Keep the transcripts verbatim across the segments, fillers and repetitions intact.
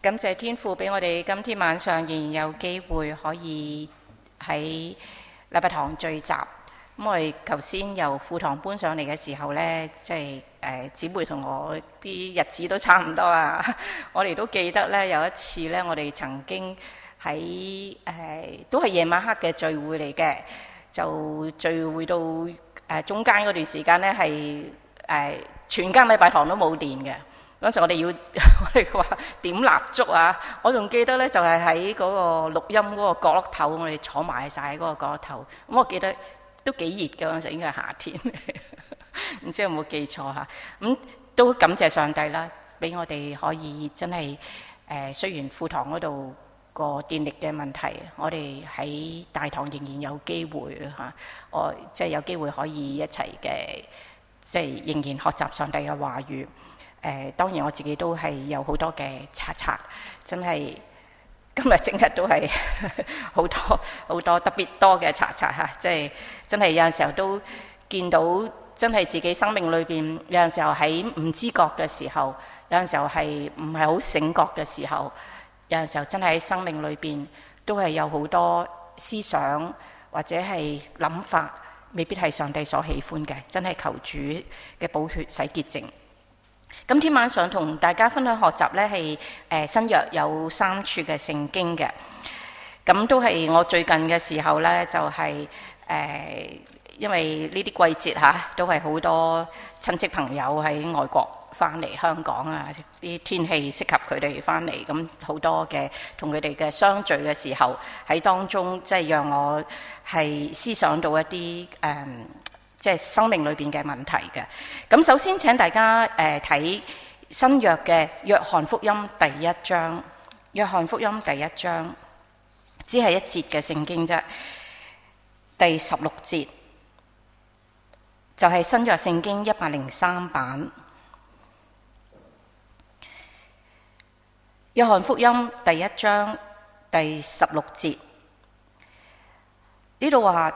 感謝天父俾我哋今天晚上仍然有機會可以喺禮拜堂聚集。咁我哋頭先由副堂搬上嚟嘅時候呢，即係誒姊妹同我啲日子都差唔多啦。我哋都記得呢，有一次呢，我哋曾經喺誒、呃、都係夜晚黑嘅聚會嚟嘅，就聚會到誒、呃、中間嗰段時間呢，係誒、呃、全間禮拜堂都冇電嘅。嗰時我哋要我哋話點蠟燭啊！我仲記得咧，就係喺嗰個錄音嗰個角落頭，我哋坐埋晒喺嗰個角落頭。咁我記得都幾熱嘅，嗰陣時應該係夏天，唔知有冇記錯嚇。咁都感謝上帝啦，俾我哋可以真係誒、呃，雖然副堂嗰度個電力嘅問題，我哋喺大堂仍然有機會嚇，我即係有機會可以一齊嘅，即係仍然學習上帝嘅話語。誒、呃、當然我自己都係有好多嘅查冊，真係今日整日都係好多好多特別多嘅查冊嚇，即係真係有陣時候都見到真係自己生命裏邊有陣時候喺唔知覺嘅時候，有陣時候係唔係好醒覺嘅時候，有陣時候真係喺生命裏邊都係有好多思想或者係諗法，未必係上帝所喜歡嘅，真係求主嘅寶血洗潔淨。今天晚上同大家分享學習呢係誒新約有三處嘅聖經嘅，咁都係我最近嘅時候呢，就係、是、誒、呃、因為呢啲季節嚇、啊、都係好多親戚朋友喺外國翻嚟香港啊，啲天氣適合佢哋翻嚟，咁好多嘅同佢哋嘅相聚嘅時候喺當中，即係讓我係思想到一啲誒。嗯即係生命裏邊嘅問題嘅。咁首先請大家誒睇、呃、新約嘅約翰福音第一章。約翰福音第一章只係一節嘅聖經啫，第十六節就係、是、新約聖經一百零三版。約翰福音第一章第十六節呢度話，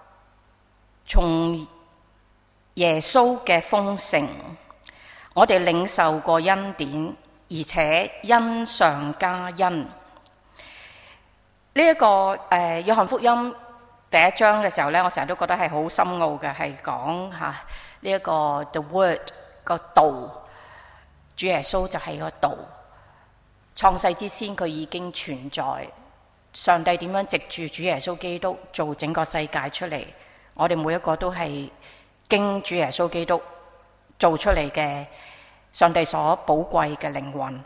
從耶穌嘅豐盛，我哋領受過恩典，而且恩上加恩。呢、這、一個誒、呃、約翰福音第一章嘅時候呢，我成日都覺得係好深奧嘅，係講嚇呢一個 The Word 個道，主耶穌就係個道。創世之先佢已經存在，上帝點樣藉住主耶穌基督做整個世界出嚟？我哋每一個都係經主耶穌基督做出嚟嘅上帝所寶貴嘅靈魂。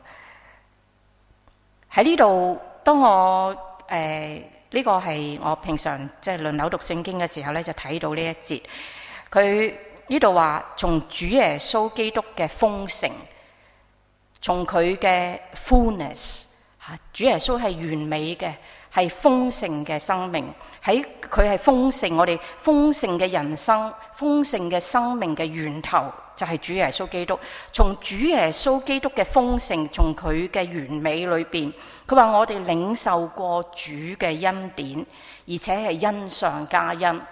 喺呢度，當我誒呢、呃這個係我平常即係輪流讀聖經嘅時候咧，就睇到呢一節。佢呢度話從主耶穌基督嘅豐盛，從佢嘅 fullness 嚇，主耶穌係完美嘅，係豐盛嘅生命，喺佢係豐盛，我哋豐盛嘅人生、豐盛嘅生命嘅源頭就係主耶穌基督。從主耶穌基督嘅豐盛，從佢嘅完美裏邊，佢話我哋領受過主嘅恩典，而且係恩上加恩。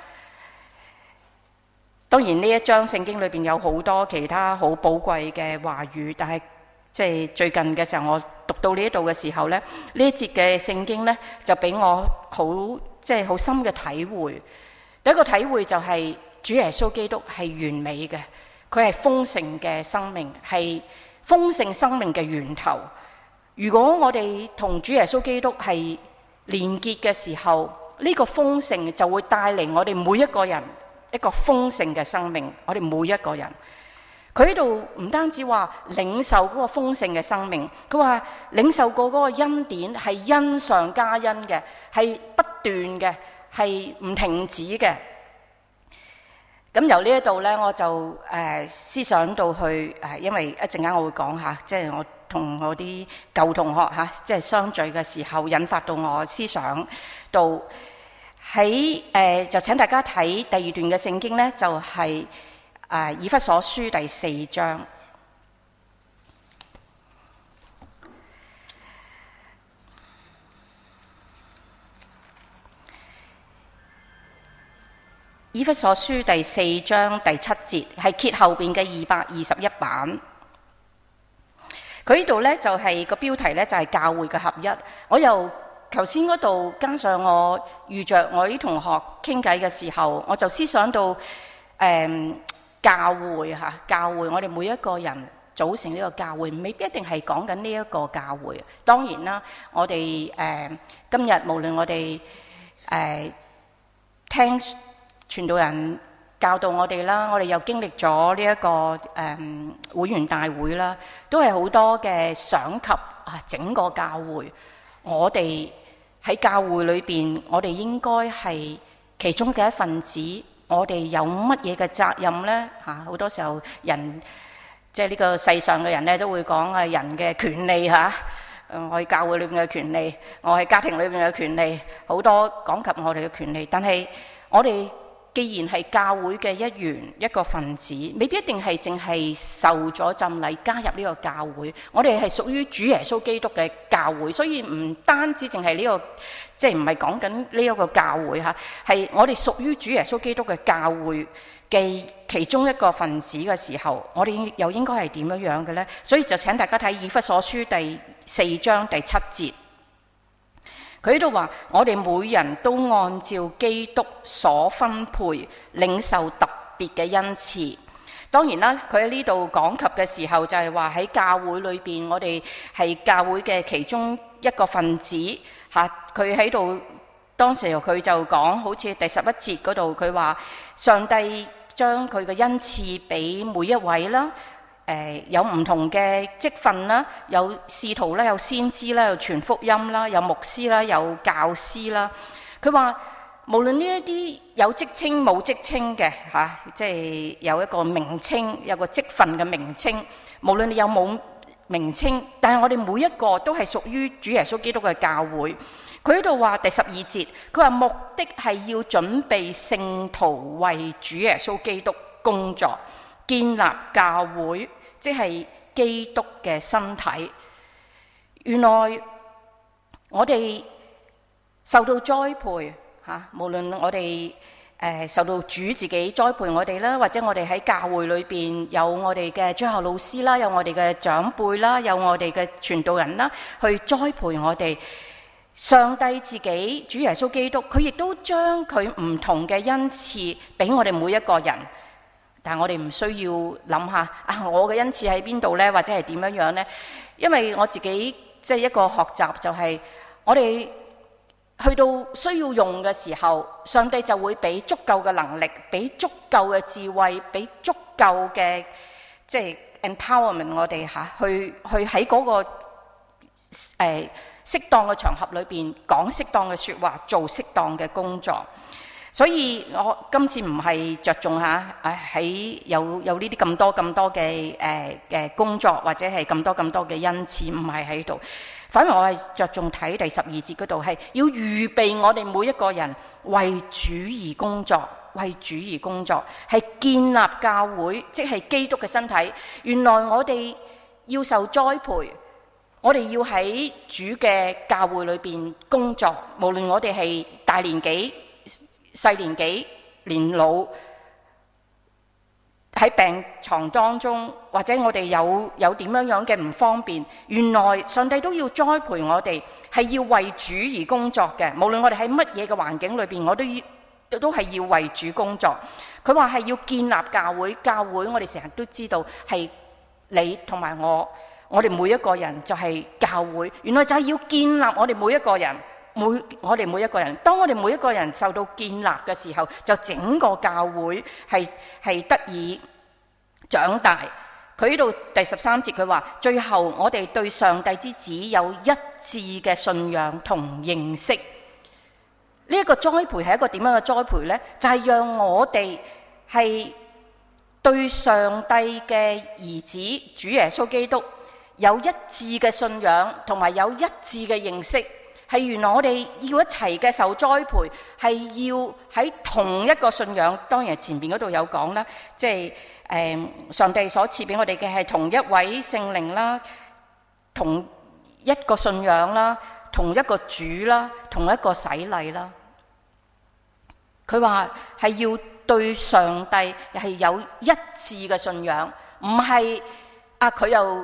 當然呢一章聖經裏邊有好多其他好寶貴嘅話語，但係即係最近嘅時候，我讀到呢一度嘅時候咧，呢一節嘅聖經咧就俾我好即係好深嘅體會。第一個體會就係主耶穌基督係完美嘅，佢係豐盛嘅生命，係豐盛生命嘅源頭。如果我哋同主耶穌基督係連結嘅時候，呢個豐盛就會帶嚟我哋每一個人一個豐盛嘅生命。我哋每一個人。佢喺度唔單止話領受嗰個豐盛嘅生命，佢話領受過嗰個恩典係恩上加恩嘅，係不斷嘅，係唔停止嘅。咁由呢一度呢，我就誒、呃、思想到去誒、呃，因為一陣間我會講下，即係我同我啲舊同學嚇，即係相聚嘅時候，引發到我思想到喺誒、呃，就請大家睇第二段嘅聖經呢，就係、是。啊，以弗所書第四章，以弗所書第四章第七節係揭後邊嘅二百二十一版。 佢呢度呢，就係、是、個標題呢，就係、是、教會嘅合一。我由頭先嗰度加上我遇着我啲同學傾偈嘅時候，我就思想到誒、嗯、教會嚇教會，我哋每一個人組成呢個教會，未必一定係講緊呢一個教會。當然啦，我哋誒、呃、今日無論我哋誒、呃、聽傳道人教導我哋啦，我哋又經歷咗呢一個誒、嗯、會員大會啦，都係好多嘅想及啊整個教會。我哋喺教會裏邊，我哋應該係其中嘅一份子。我哋有乜嘢嘅責任呢？嚇、啊、好多時候人即係呢個世上嘅人咧，都會講係人嘅權利嚇。誒、啊，我喺教會裏邊嘅權利，我喺家庭裏邊嘅權利，好多講及我哋嘅權利。但係我哋既然係教會嘅一員一個分子，未必一定係淨係受咗浸禮加入呢個教會。我哋係屬於主耶穌基督嘅教會，所以唔單止淨係呢個，即係唔係講緊呢一個教會嚇，係我哋屬於主耶穌基督嘅教會嘅其中一個分子嘅時候，我哋又應該係點樣樣嘅呢？所以就請大家睇以弗所書第四章第七節。佢呢度話：我哋每人都按照基督所分配領受特別嘅恩賜。當然啦，佢喺呢度講及嘅時候，就係話喺教會裏邊，我哋係教會嘅其中一個分子嚇。佢喺度當時佢就講，好似第十一節嗰度，佢話上帝將佢嘅恩賜俾每一位啦。誒、呃、有唔同嘅職分啦，有使徒啦，有先知啦，有傳福音啦，有牧師啦，有教師啦。佢話無論呢一啲有職稱冇職稱嘅嚇，即係有一個名稱，有個職分嘅名稱。無論你有冇名稱，但係我哋每一個都係屬於主耶穌基督嘅教會。佢喺度話第十二節，佢話目的係要準備聖徒為主耶穌基督工作，建立教會。即係基督嘅身體。原來我哋受到栽培嚇、啊，無論我哋誒、呃、受到主自己栽培我哋啦，或者我哋喺教會裏邊有我哋嘅主學老師啦，有我哋嘅長輩啦，有我哋嘅傳道人啦，去栽培我哋。上帝自己主耶穌基督，佢亦都將佢唔同嘅恩賜俾我哋每一個人。但係我哋唔需要諗下啊，我嘅恩賜喺邊度呢？或者係點樣樣呢？因為我自己即係一個學習，就係我哋去到需要用嘅時候，上帝就會俾足夠嘅能力，俾足夠嘅智慧，俾足夠嘅即係 empowerment 我哋嚇，去去喺嗰個誒適當嘅場合裏邊講適當嘅説話，做適當嘅工作。所以我今次唔係着重下喺有有呢啲咁多咁多嘅誒誒工作，或者係咁多咁多嘅恩賜，唔係喺度。反而我係着重睇第十二節嗰度，係要預備我哋每一個人為主而工作，為主而工作，係建立教會，即係基督嘅身體。原來我哋要受栽培，我哋要喺主嘅教會裏邊工作，無論我哋係大年紀、細年紀、年老，喺病床當中，或者我哋有有點樣樣嘅唔方便，原來上帝都要栽培我哋，係要為主而工作嘅。無論我哋喺乜嘢嘅環境裏邊，我都要都係要為主工作。佢話係要建立教會，教會我哋成日都知道係你同埋我，我哋每一個人就係教會。原來就係要建立我哋每一個人。每我哋每一個人，當我哋每一個人受到建立嘅時候，就整個教會係係得以長大。佢呢度第十三節佢話：最後我哋對上帝之子有一致嘅信仰同認識。呢、這、一個栽培係一個點樣嘅栽培呢？就係、是、讓我哋係對上帝嘅兒子主耶穌基督有一致嘅信仰，同埋有一致嘅認識。係原來我哋要一齊嘅受栽培，係要喺同一個信仰。當然前面嗰度有講啦，即係誒上帝所賜俾我哋嘅係同一位聖靈啦，同一個信仰啦，同一個主啦，同一個洗禮啦。佢話係要對上帝係有一致嘅信仰，唔係啊佢又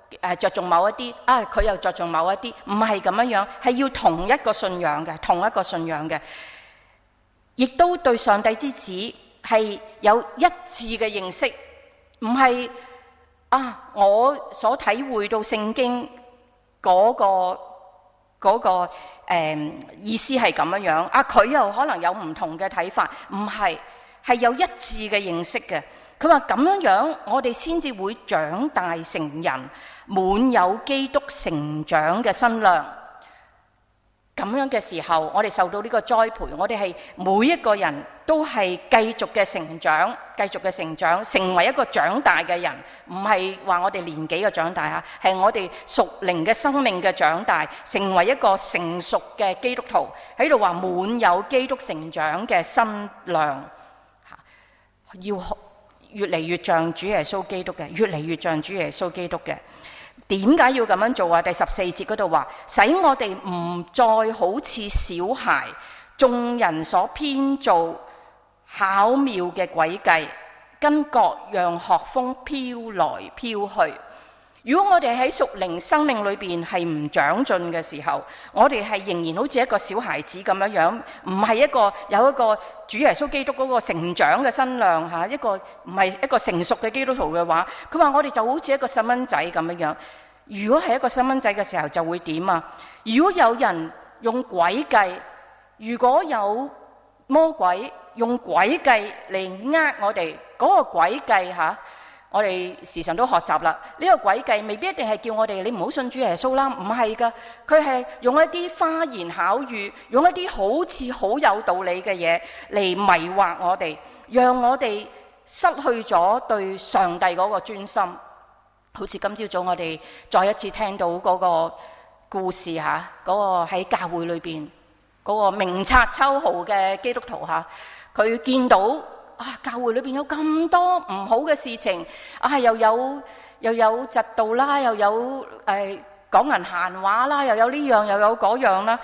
誒着重某一啲啊，佢又着重某一啲，唔係咁樣樣，係要同一個信仰嘅，同一個信仰嘅，亦都對上帝之子係有一致嘅認識，唔係啊我所體會到聖經嗰個嗰個誒意思係咁樣樣，啊佢又可能有唔同嘅睇法，唔係，係有一致嘅認識嘅。佢話咁樣樣，我哋先至會長大成人，滿有基督成長嘅身量。咁樣嘅時候，我哋受到呢個栽培，我哋係每一個人都係繼續嘅成長，繼續嘅成長，成為一個長大嘅人。唔係話我哋年紀嘅長大嚇，係我哋屬靈嘅生命嘅長大，成為一個成熟嘅基督徒。喺度話滿有基督成長嘅身量，要越嚟越像主耶穌基督嘅，越嚟越像主耶穌基督嘅。點解要咁樣做啊？第十四節嗰度話，使我哋唔再好似小孩，眾人所編造巧妙嘅詭計，跟各樣學風飄來飄去。如果我哋喺屬靈生命裏邊係唔長進嘅時候，我哋係仍然好似一個小孩子咁樣樣，唔係一個有一個主耶穌基督嗰個成長嘅身量嚇，一個唔係一個成熟嘅基督徒嘅話，佢話我哋就好似一個細蚊仔咁樣樣。如果係一個細蚊仔嘅時候，就會點啊？如果有人用詭計，如果有魔鬼用詭計嚟呃我哋，嗰個詭計嚇。我哋時常都學習啦，呢個詭計未必一定係叫我哋你唔好信主耶穌啦，唔係噶，佢係用一啲花言巧語，用一啲好似好有道理嘅嘢嚟迷惑我哋，讓我哋失去咗對上帝嗰個專心。好似今朝早我哋再一次聽到嗰個故事嚇，嗰個喺教會裏邊嗰個明察秋毫嘅基督徒嚇，佢見到。啊！教會裏邊有咁多唔好嘅事情，啊又有又有嫉妒啦，又有誒講人閒話啦，又有呢樣又有嗰樣啦。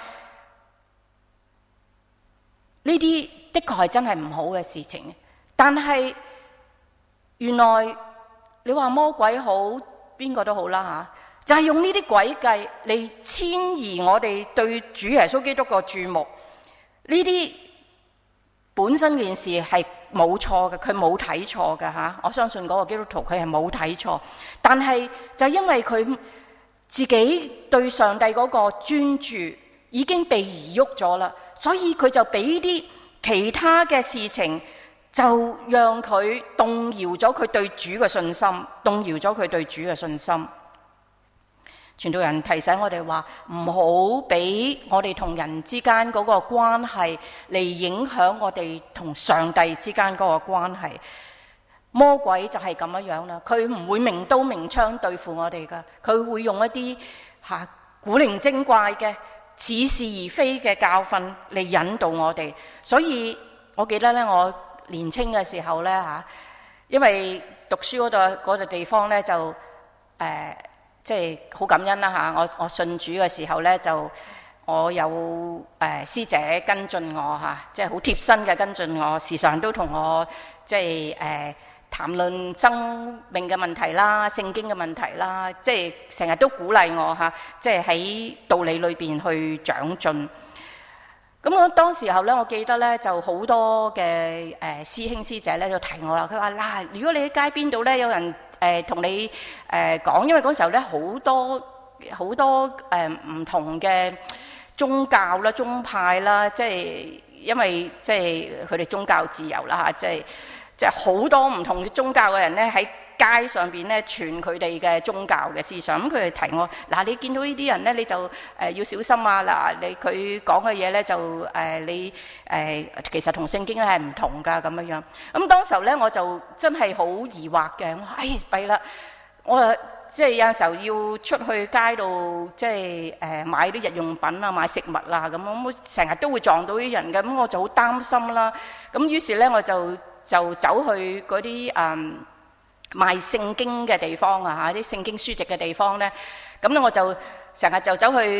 呢啲的確係真係唔好嘅事情，但係原來你話魔鬼好，邊個都好啦嚇，就係用呢啲詭計嚟遷移我哋對主耶穌基督個注目。呢啲本身件事係冇錯嘅，佢冇睇錯嘅嚇。我相信嗰個基督徒佢係冇睇錯，但係就因為佢自己對上帝嗰個專注已經被移喐咗啦，所以佢就俾啲其他嘅事情就讓佢動搖咗佢對主嘅信心，動搖咗佢對主嘅信心。傳道人提醒我哋話，唔好俾我哋同人之間嗰個關係嚟影響我哋同上帝之間嗰個關係。魔鬼就係咁樣樣啦，佢唔會明刀明槍對付我哋噶，佢會用一啲吓、啊、古靈精怪嘅似是而非嘅教訓嚟引導我哋。所以我記得咧，我年青嘅時候咧吓、啊，因為讀書嗰度嗰度地方咧就誒。呃即係好感恩啦嚇！我我信主嘅時候咧，就我有誒、呃、師姐跟進我嚇，即係好貼身嘅跟進我，時常都同我即係誒、呃、談論生命嘅問題啦、聖經嘅問題啦，即係成日都鼓勵我嚇，即係喺道理裏邊去長進。咁我當時候咧，我記得咧就好多嘅誒、呃、師兄師姐咧就提我啦，佢話嗱，如果你喺街邊度咧有人誒同、呃、你誒講、呃，因為嗰時候咧好多好多誒唔、呃、同嘅宗教啦、宗派啦，即係因為即係佢哋宗教自由啦嚇，即係即係好多唔同嘅宗教嘅人咧喺街上邊咧傳佢哋嘅宗教嘅思想，咁佢哋提我嗱，你見到呢啲人咧，你就誒、呃、要小心啊！嗱，你佢講嘅嘢咧就誒、呃、你誒、呃、其實同聖經咧係唔同噶咁樣樣。咁當時候咧我就真係好疑惑嘅，我哎弊啦，我即係有陣時候要出去街度即係誒、呃、買啲日用品啊、買食物啊咁，我成日都會撞到啲人嘅，咁我就好擔心啦。咁於是咧我就就走去嗰啲誒。嗯賣聖經嘅地方啊，嚇啲聖經書籍嘅地方咧，咁咧我就成日就走去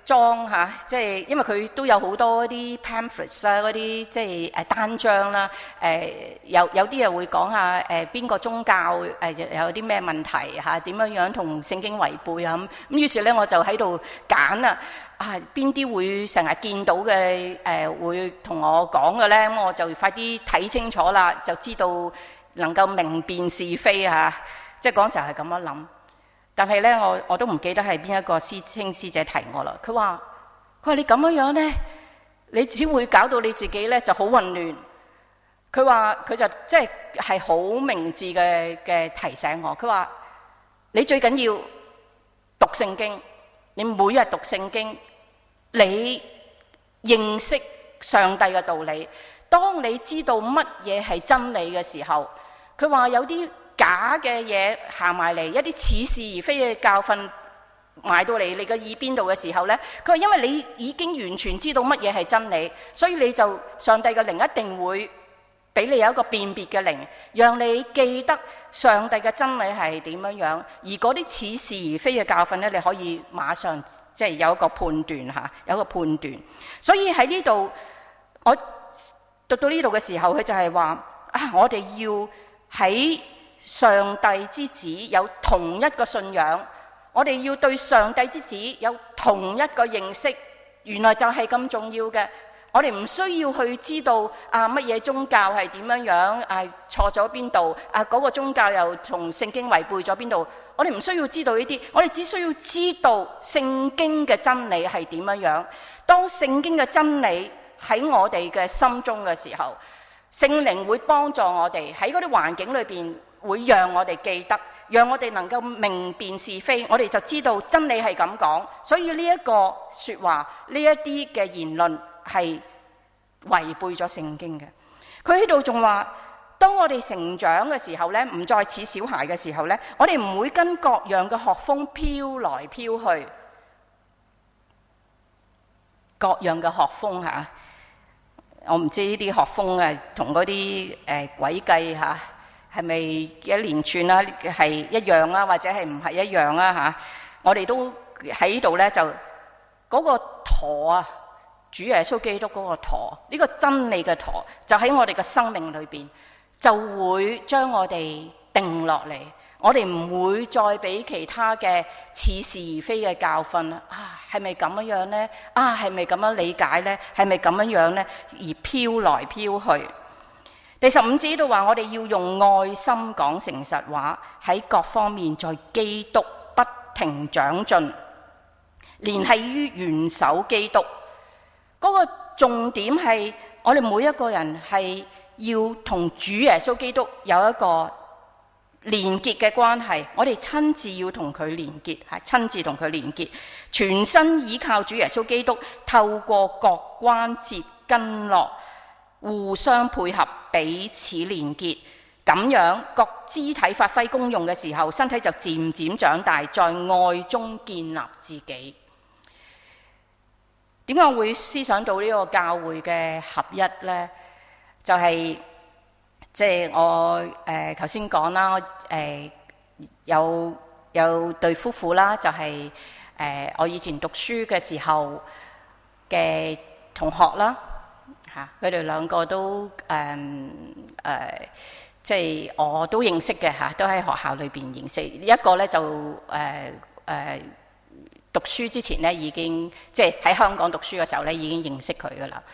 裝嚇，即係因為佢都有好多啲 pamphlets 啦，嗰啲即係誒單張啦，誒有有啲又會講下誒邊個宗教誒有啲咩問題嚇，點樣樣同聖經違背啊咁。咁於是咧我就喺度揀啊，啊邊啲會成日見到嘅誒會同我講嘅咧，咁我就快啲睇清楚啦，就知道能夠明辨是非嚇。即係嗰時候係咁樣諗。但係咧，我我都唔記得係邊一個師兄師姐提我啦。佢話：佢話你咁樣樣咧，你只會搞到你自己咧就好混亂。佢話佢就即係係好明智嘅嘅提醒我。佢話你最緊要讀聖經，你每日讀聖經，你認識上帝嘅道理。當你知道乜嘢係真理嘅時候，佢話有啲假嘅嘢行埋嚟，一啲似是而非嘅教訓埋到嚟你嘅耳邊度嘅時候呢，佢話因為你已經完全知道乜嘢係真理，所以你就上帝嘅靈一定會俾你有一個辨別嘅靈，讓你記得上帝嘅真理係點樣樣，而嗰啲似是而非嘅教訓呢，你可以馬上即係有一個判斷嚇，有一個判斷。所以喺呢度我讀到呢度嘅時候，佢就係話啊，我哋要喺上帝之子有同一個信仰，我哋要對上帝之子有同一個認識，原來就係咁重要嘅。我哋唔需要去知道啊乜嘢宗教係點樣樣，啊錯咗邊度，啊嗰個宗教又同聖經違背咗邊度，我哋唔需要知道呢啲，我哋只需要知道聖經嘅真理係點樣樣。當聖經嘅真理喺我哋嘅心中嘅時候，聖靈會幫助我哋喺嗰啲環境裏邊，會讓我哋記得，讓我哋能夠明辨是非，我哋就知道真理係咁講。所以呢一個說話，呢一啲嘅言論係違背咗聖經嘅。佢喺度仲話，當我哋成長嘅時候呢，唔再似小孩嘅時候呢，我哋唔會跟各樣嘅學風飄來飄去，各樣嘅學風吓。我唔知呢啲學風啊，同嗰啲誒詭計嚇係咪一連串啦？係一樣啦，或者係唔係一樣啦嚇？我哋都喺呢度咧，就嗰個舵啊，主耶穌基督嗰個舵，呢個真理嘅舵，就喺我哋嘅生命裏邊，就會將我哋定落嚟。我哋唔會再俾其他嘅似是而非嘅教訓啊，係咪咁樣樣呢？啊，係咪咁樣理解呢？係咪咁樣樣呢？而飄來飄去。第十五節都話，我哋要用愛心講誠實話，喺各方面在基督不停長進，聯繫於元首基督。嗰個重點係我哋每一個人係要同主耶穌基督有一個連結嘅關係，我哋親自要同佢連結，係親自同佢連結，全身依靠主耶穌基督，透過各關節筋絡互相配合，彼此連結，咁樣各肢體發揮功用嘅時候，身體就漸漸長大，在愛中建立自己。點解我會思想到呢個教會嘅合一呢？就係、是即係我誒頭先講啦，誒、呃、有有對夫婦啦，就係、是、誒、呃、我以前讀書嘅時候嘅同學啦，嚇佢哋兩個都誒誒、呃呃，即係我都認識嘅嚇，都喺學校裏邊認識。一個咧就誒誒、呃呃、讀書之前咧已經即係喺香港讀書嘅時候咧已經認識佢噶啦。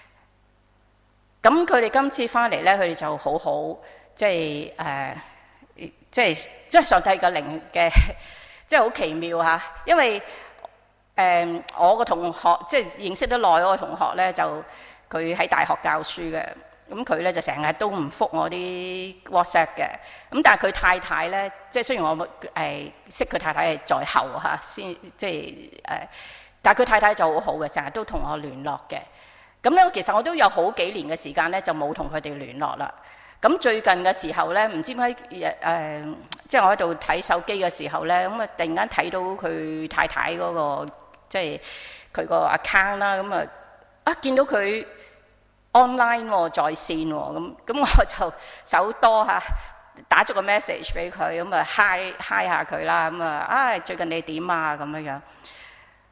咁佢哋今次翻嚟咧，佢哋就好好，即係誒，即係即係上帝嘅靈嘅，即係好奇妙嚇。因為誒、呃、我個同學，即係認識得耐嗰個同學咧，就佢喺大學教書嘅，咁佢咧就成日都唔覆我啲 WhatsApp 嘅。咁但係佢太太咧，即係雖然我誒、呃、識佢太太係在後嚇先，即係誒、呃，但係佢太太就好好嘅，成日都同我聯絡嘅。咁咧，其實我都有好幾年嘅時間咧，就冇同佢哋聯絡啦。咁最近嘅時候咧，唔知點解誒，即係我喺度睇手機嘅時候咧，咁啊突然間睇到佢太太嗰個即係佢個 account 啦，咁啊啊見到佢 online 喎，在線喎，咁咁我就手多嚇打咗個 message 俾佢，咁啊 hi hi 下佢啦，咁啊啊最近你點啊咁樣樣。咁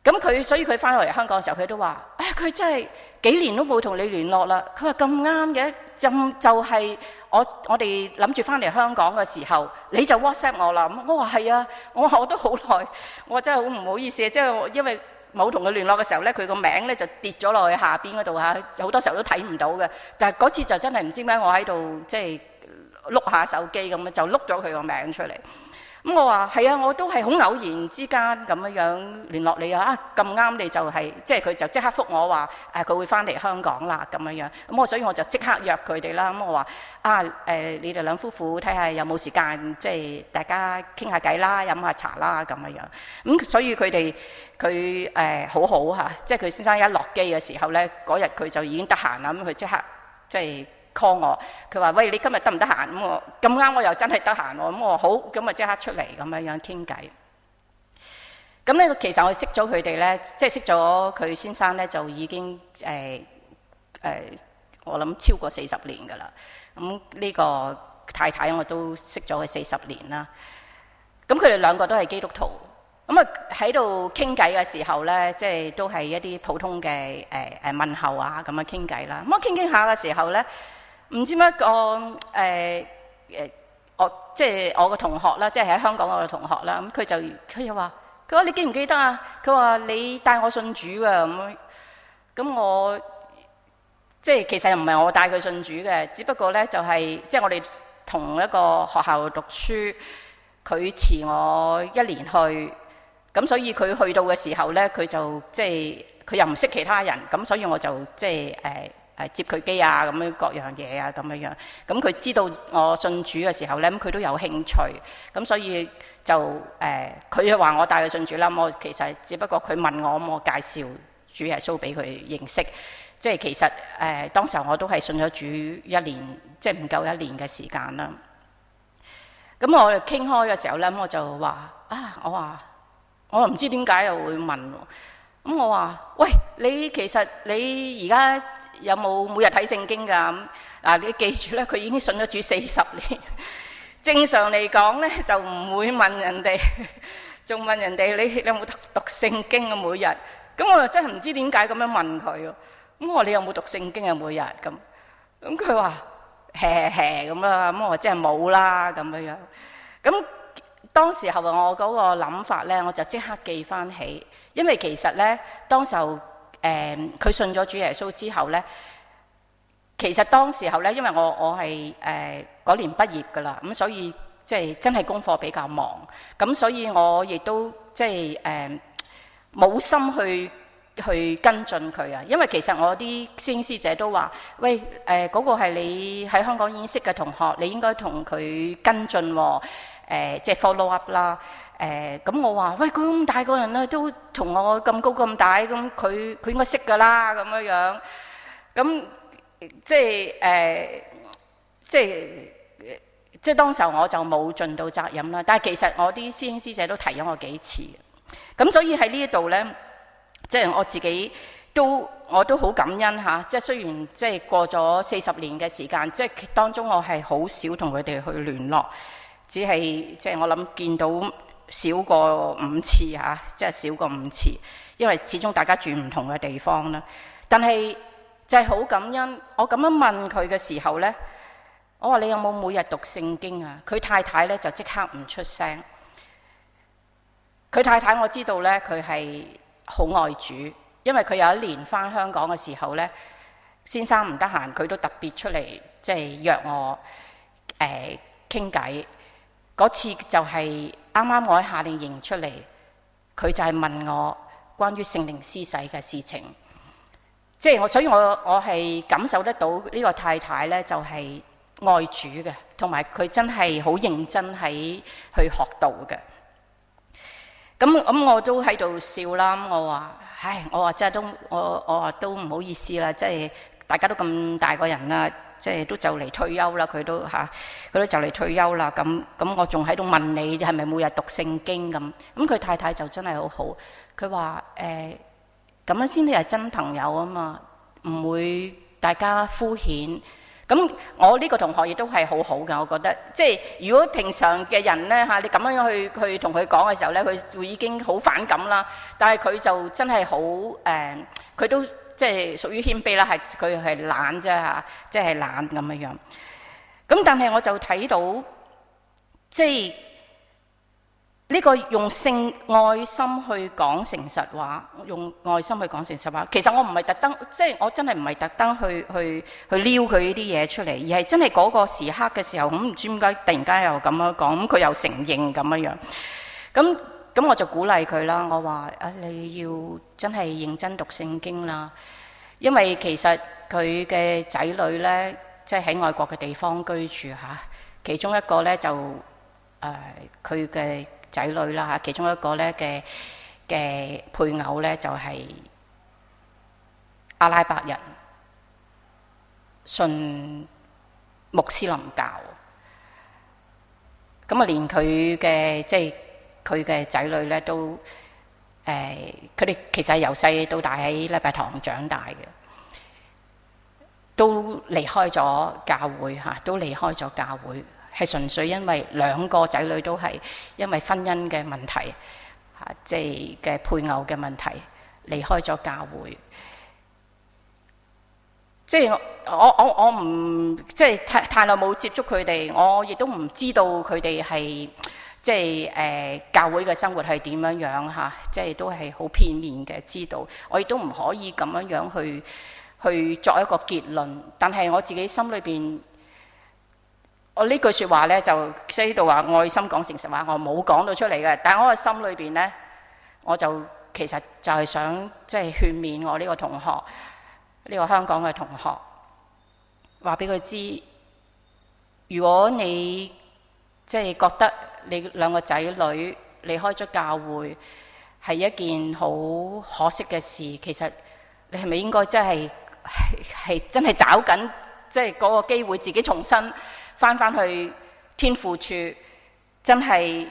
咁佢所以佢翻嚟香港嘅時候，佢都話：哎呀，佢真係幾年都冇同你聯絡啦。佢話咁啱嘅，就就係我我哋諗住翻嚟香港嘅時候，你就 WhatsApp 我啦。咁我話係啊，我話我都好耐，我真係好唔好意思，即係因為冇同佢聯絡嘅時候咧，佢個名咧就跌咗落去下邊嗰度嚇，好多時候都睇唔到嘅。但係嗰次就真係唔知點解我喺度即係碌下手機咁樣，就碌咗佢個名出嚟。咁我話係啊，我都係好偶然之間咁樣樣聯絡你啊！啊咁啱你就係、是、即係佢就即刻覆我話誒佢會翻嚟香港啦咁樣樣。咁我所以我就即刻約佢哋啦。咁我話啊誒、呃、你哋兩夫婦睇下有冇時間，即係大家傾下偈啦，飲下茶啦咁樣樣。咁、嗯、所以佢哋佢誒好好嚇，即係佢先生一落機嘅時候咧，嗰日佢就已經得閒啦。咁佢即刻即係 call 我，佢話喂，你今日得唔得閒？咁我咁啱我又真係得閒喎，咁我話好，咁啊即刻出嚟咁樣樣傾偈。咁咧其實我識咗佢哋咧，即係識咗佢先生咧，就已經誒誒、呃呃，我諗超過四十年㗎啦。咁呢個太太我都識咗佢四十年啦。咁佢哋兩個都係基督徒。咁啊喺度傾偈嘅時候咧，即係都係一啲普通嘅誒誒問候啊咁樣傾偈啦。咁我傾傾下嘅時候咧，唔知乜個誒誒，我即係我個同學啦，即係喺香港我個同學啦。咁佢就佢就話：佢話你記唔記得啊？佢話你帶我信主㗎咁。咁我即係其實又唔係我帶佢信主嘅，只不過咧就係即係我哋同一個學校讀書，佢遲我一年去。咁所以佢去到嘅時候咧，佢就即係佢又唔識其他人，咁所以我就即係誒誒接佢機啊，咁樣各樣嘢啊，咁樣樣。咁佢知道我信主嘅時候咧，咁佢都有興趣，咁所以就誒佢就話我帶佢信主啦。我其實只不過佢問我，咁我介紹主耶穌俾佢認識。即係其實誒、呃、當時候我都係信咗主一年，即係唔夠一年嘅時間啦。咁我哋傾開嘅時候咧，咁我就話啊，我話。我又唔知點解又會問喎，咁我話：喂，你其實你而家有冇每日睇聖經㗎？嗱，你記住咧，佢已經信咗主四十年。正常嚟講咧，就唔會問人哋，仲問人哋你有冇讀聖經啊？每日，咁我又真係唔知點解咁樣問佢喎。咁我話你有冇讀聖經啊？每日咁，咁佢話嘿嘿咁啦，咁我話真係冇啦咁樣樣，咁。當時候我嗰個諗法咧，我就即刻記翻起，因為其實咧，當時候誒佢信咗主耶穌之後咧，其實當時候咧，因為我我係誒嗰年畢業噶啦，咁所以即係真係功課比較忙，咁所以我亦都即係誒冇心去去跟進佢啊，因為其實我啲師兄師姐都話：喂誒嗰、呃嗰個係你喺香港已經識嘅同學，你應該同佢跟進喎、哦。誒、呃、即係 follow up 啦，誒、呃、咁我話：喂，佢咁大個人咧，都同我咁高咁大，咁佢佢應該識㗎啦，咁樣樣，咁即係誒、呃，即係即係當時候我就冇盡到責任啦。但係其實我啲師兄師姐都提咗我幾次，咁所以喺呢一度咧，即係我自己都我都好感恩嚇。即係雖然即係過咗四十年嘅時間，即係當中我係好少同佢哋去聯絡。只係即係我諗見到少過五次嚇，即係少過五次，因為始終大家住唔同嘅地方啦。但係就係好感恩，我咁樣問佢嘅時候咧，我話你有冇每日讀聖經啊？佢太太咧就即刻唔出聲。佢太太我知道咧，佢係好愛主，因為佢有一年返香港嘅時候咧，先生唔得閒，佢都特別出嚟即係約我誒傾偈。嗰次就係啱啱我喺夏令營出嚟，佢就係問我關於聖靈施洗嘅事情，即係我，所以我我係感受得到呢個太太咧就係愛主嘅，同埋佢真係好認真喺去學道嘅。咁咁我都喺度笑啦，我話唉，我話真係都我我話都唔好意思啦，即係大家都咁大個人啦。即係都就嚟退休啦，佢都嚇，佢都就嚟退休啦。咁咁，我仲喺度問你係咪每日讀聖經咁？咁佢太太就真係好好，佢話誒咁樣先至係真朋友啊嘛，唔會大家敷衍。 咁我呢個同學亦都係好好嘅，我覺得即係如果平常嘅人咧嚇，你咁樣樣去去同佢講嘅時候咧，佢會已經好反感啦。但係佢就真係好誒，佢都即係屬於謙卑啦，係佢係懶啫嚇，即係懶咁樣樣。咁但係我就睇到即係。呢個用聖愛心去講誠實話，用愛心去講誠實話。其實我唔係特登，即係我真係唔係特登去去去撩佢呢啲嘢出嚟，而係真係嗰個時刻嘅時候，咁唔知點解突然間又咁樣講，咁佢又承認咁樣樣。咁咁我就鼓勵佢啦，我話啊，你要真係認真讀聖經啦，因為其實佢嘅仔女呢，即係喺外國嘅地方居住嚇，其中一個呢就誒佢嘅仔女啦嚇，其中一個咧嘅嘅配偶咧就係阿拉伯人，信穆斯林教。咁啊，連佢嘅即係佢嘅仔女咧都誒，佢哋其實係由細到大喺禮拜堂長大嘅，都離開咗教會嚇，都離開咗教會。係純粹因為兩個仔女都係因為婚姻嘅問題嚇，即係嘅配偶嘅問題離開咗教會。即係我我我唔即係太太耐冇接觸佢哋，我亦都唔知道佢哋係即係誒、呃、教會嘅生活係點樣樣嚇，即係都係好片面嘅知道。我亦都唔可以咁樣樣去去作一個結論。但係我自己心裏邊。我呢句説話咧，就即係呢度話愛心講誠實話，我冇講到出嚟嘅。但係我個心裏邊咧，我就其實就係想即係勸勉我呢個同學，呢個香港嘅同學，話俾佢知，如果你即係覺得你兩個仔女離開咗教會係一件好可惜嘅事，其實你係咪應該真係係真係找緊即係嗰個機會，自己重新翻返去天父處，真係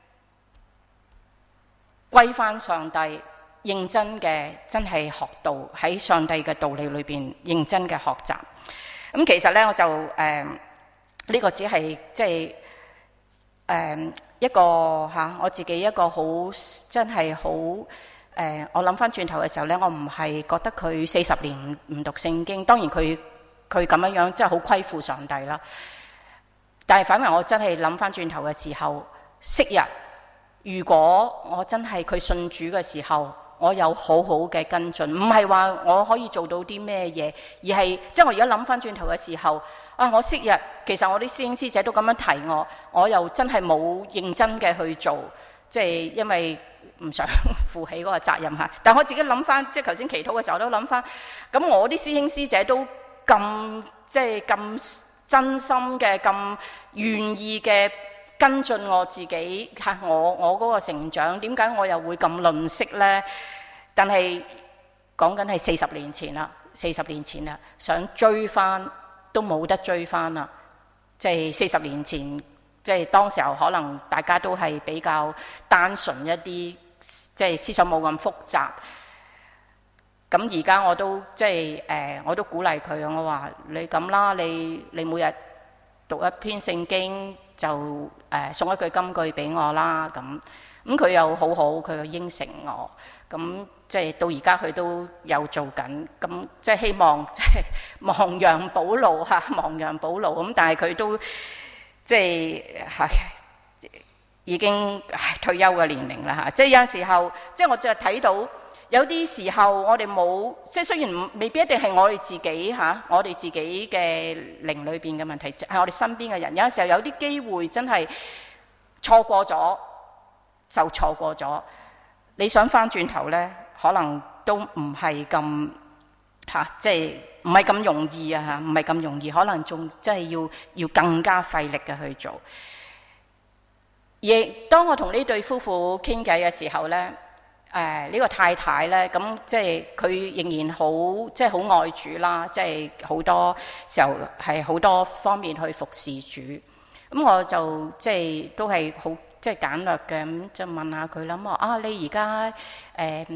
歸翻上帝，認真嘅真係學道，喺上帝嘅道理裏邊認真嘅學習。咁其實咧，我就誒呢、呃呢個只係即係誒一個嚇、啊、我自己一個好真係好誒。我諗翻轉頭嘅時候咧，我唔係覺得佢四十年唔唔讀聖經，當然佢佢咁樣樣真係好虧負上帝啦。但係反為我真係諗翻轉頭嘅時候，昔日如果我真係佢信主嘅時候，我有好好嘅跟進，唔係話我可以做到啲咩嘢，而係即係我而家諗翻轉頭嘅時候，啊我昔日其實我啲師兄師姐都咁樣提我，我又真係冇認真嘅去做，即係因為唔想負起嗰個責任嚇。但我自己諗翻，即係頭先祈禱嘅時候我都諗翻，咁我啲師兄師姐都咁即係咁真心嘅、咁願意嘅跟進我自己嚇，我我嗰個成長，點解我又會咁吝嗇呢？但係講緊係四十年前啦，四十年前啦，想追翻都冇得追翻啦。即係四十年前，即係當時候可能大家都係比較單純一啲，即係思想冇咁複雜。咁而家我都即係誒、呃，我都鼓勵佢啊！我話你咁啦，你你每日讀一篇聖經就誒、呃、送一句金句俾我啦。咁咁佢又好好，佢又應承我。咁即係到而家佢都有做緊。咁即係希望即係亡羊補牢嚇，亡羊補牢。咁但係佢都即係係已經退休嘅年齡啦嚇。即係有陣時候，即係我就睇到。有啲時候我哋冇，即係雖然未必一定係我哋自己嚇、啊，我哋自己嘅靈裏邊嘅問題，係我哋身邊嘅人。有陣時候有啲機會真係錯過咗，就錯過咗。你想翻轉頭呢，可能都唔係咁嚇，即係唔係咁容易啊嚇，唔係咁容易，可能仲真係要要更加費力嘅去做。而當我同呢對夫婦傾偈嘅時候呢。誒呢、呃這個太太咧，咁即係佢仍然好，即係好愛主啦，即係好多時候係好多方面去服侍主。咁我就即係都係好即係簡略嘅咁，就問下佢啦。咁話啊，你而家誒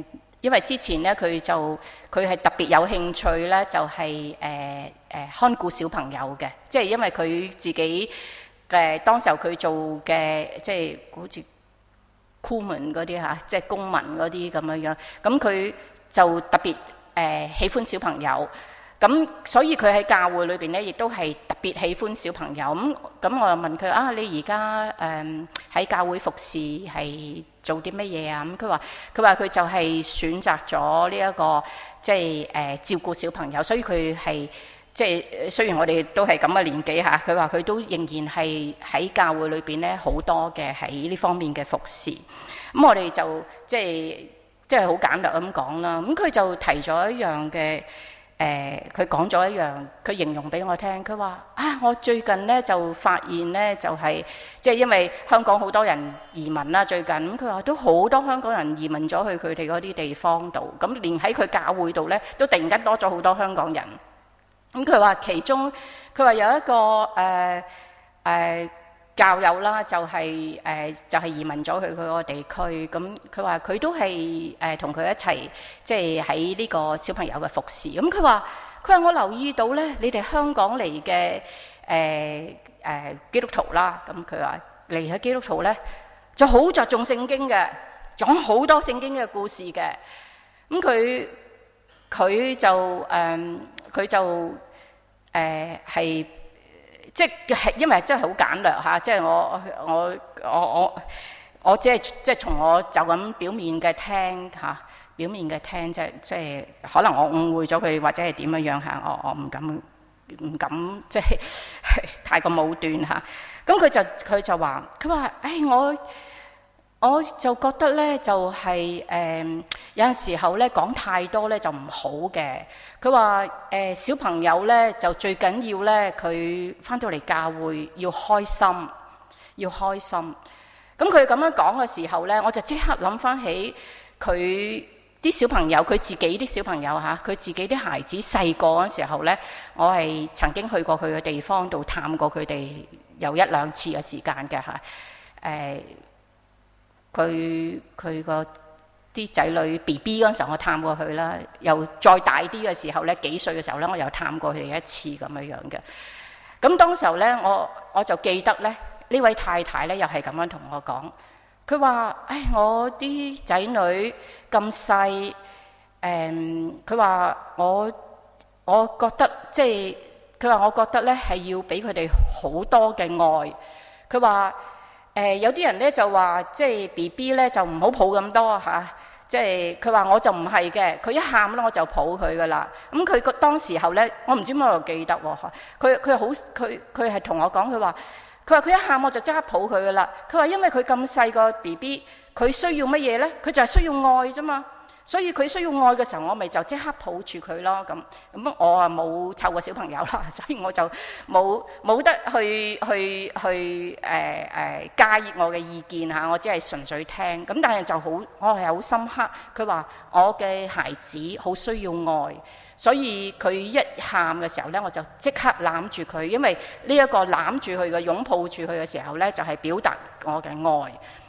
因為之前咧佢就佢係特別有興趣咧，就係誒誒看顧小朋友嘅，即係因為佢自己嘅當時候佢做嘅即係好似公民嗰啲嚇，即係公民嗰啲咁樣樣，咁佢就特別誒、呃、喜歡小朋友。咁所以佢喺教會裏邊咧，亦都係特別喜歡小朋友。咁咁我又問佢啊，你而家誒喺教會服侍係做啲乜嘢啊？咁佢話佢話佢就係選擇咗呢一個即係誒、呃、照顧小朋友，所以佢係即係雖然我哋都係咁嘅年紀嚇，佢話佢都仍然係喺教會裏邊咧好多嘅喺呢方面嘅服侍。咁我哋就即係即係好簡略咁講啦。咁佢就提咗一樣嘅。誒佢講咗一樣，佢形容俾我聽。佢話啊，我最近咧就發現咧，就係即係因為香港好多人移民啦，最近咁佢話都好多香港人移民咗去佢哋嗰啲地方度，咁連喺佢教會度咧都突然間多咗好多香港人。咁佢話其中佢話有一個誒誒。呃呃教友啦，就係、是、誒、呃、就係、是、移民咗去佢個地區。咁佢話佢都係誒同佢一齊，即係喺呢個小朋友嘅服侍。咁佢話佢話我留意到咧，你哋香港嚟嘅誒誒基督徒啦。咁佢話嚟嘅基督徒咧就好着重聖經嘅，講好多聖經嘅故事嘅。咁佢佢就誒佢、呃、就誒係。呃即係因為真係好簡略嚇，即係我我我我我只係即係從我就咁表面嘅聽嚇，表面嘅聽即係即係可能我誤會咗佢或者係點樣樣嚇，我我唔敢唔敢即係太過武斷嚇。咁佢就佢就話佢話誒我我就覺得咧就係、是、誒、呃、有陣時候咧講太多咧就唔好嘅。佢話誒小朋友咧就最緊要咧佢返到嚟教會要開心，要開心。咁佢咁樣講嘅時候咧，我就即刻諗返起佢啲小朋友，佢自己啲小朋友嚇，佢自己啲孩子細個嗰陣時候咧，我係曾經去過佢嘅地方度探過佢哋有一兩次嘅時間嘅嚇，誒、呃。佢佢個啲仔女 B B 嗰陣時候，我探過佢啦。又再大啲嘅時候咧，幾歲嘅時候咧，我又探過佢哋一次咁樣樣嘅。咁當時候咧，我我就記得咧，呢位太太咧又係咁樣同我講。佢話：唉，我啲仔女咁細，誒、嗯，佢話我我覺得即係佢話我覺得咧係要俾佢哋好多嘅愛。佢話。誒、呃、有啲人咧就話，即係 B B 咧就唔好抱咁多嚇、啊，即係佢話我就唔係嘅，佢一喊咧我就抱佢噶啦。咁佢個當時候咧，我唔知點解我又記得喎，佢佢好佢佢係同我講，佢話佢話佢一喊我就即刻抱佢噶啦。佢話因為佢咁細個 B B，佢需要乜嘢咧？佢就係需要愛啫嘛。所以佢需要愛嘅時候，我咪就即刻抱住佢咯。咁咁我啊冇湊過小朋友啦，所以我就冇冇得去去去誒誒、呃呃、加熱我嘅意見嚇，我只係純粹聽。咁但係就好，我係好深刻。佢話我嘅孩子好需要愛，所以佢一喊嘅時候咧，我就即刻攬住佢，因為呢一個攬住佢嘅擁抱住佢嘅時候咧，就係、是、表達我嘅愛。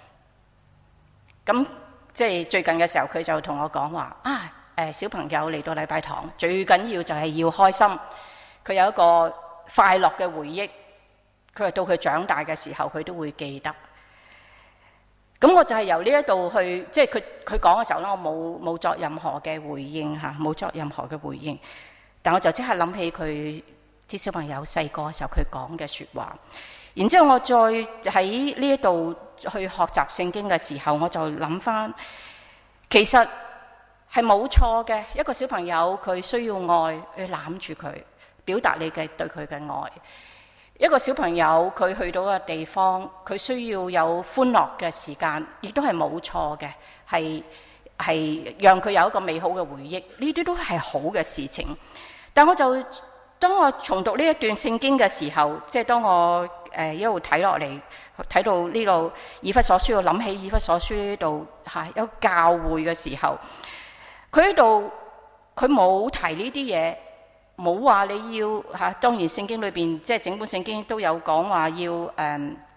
咁即係最近嘅時候，佢就同我講話啊，誒小朋友嚟到禮拜堂，最緊要就係要開心。佢有一個快樂嘅回憶，佢話到佢長大嘅時候，佢都會記得。咁我就係由呢一度去，即係佢佢講嘅時候咧，我冇冇作任何嘅回應嚇，冇作任何嘅回應。但我就即刻諗起佢啲小朋友細個嘅時候，佢講嘅説話。然之後我再喺呢一度去學習聖經嘅時候，我就諗翻，其實係冇錯嘅。一個小朋友佢需要愛，你攬住佢，表達你嘅對佢嘅愛。一個小朋友佢去到個地方，佢需要有歡樂嘅時間，亦都係冇錯嘅，係係讓佢有一個美好嘅回憶。呢啲都係好嘅事情。但我就當我重讀呢一段聖經嘅時候，即係當我誒一路睇落嚟，睇到呢度以弗所書，我諗起以弗所書呢度嚇有教會嘅時候，佢呢度佢冇提呢啲嘢，冇話你要嚇。當然聖經裏邊即係整本聖經都有講話要誒